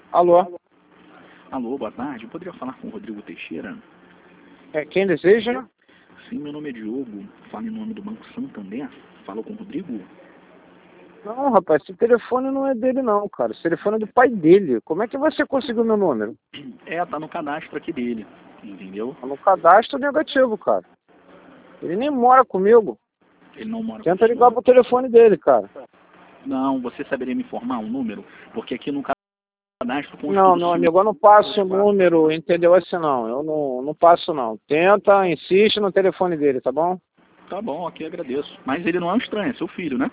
Alô? Alô, boa tarde. Eu poderia falar com o Rodrigo Teixeira? É quem deseja? Sim, meu nome é Diogo. Falo em nome do Banco Santander. Falo com o Rodrigo? Não, rapaz, esse telefone não é dele não, cara. Esse telefone é do pai dele. Como é que você conseguiu meu número? Tá no cadastro aqui dele. Entendeu? Tá no cadastro negativo, cara. Ele nem mora comigo. Ele não mora com o Tenta ligar senhor? pro telefone dele, cara. Não, você saberia me informar um número? Porque aqui no cadastro consta Não, do meu senhor. amigo, eu não passo o número, entendeu? Assim não, eu não passo não. Tenta, insiste no telefone dele, tá bom? Tá bom, aqui agradeço. Mas ele não é um estranho, é seu filho, né?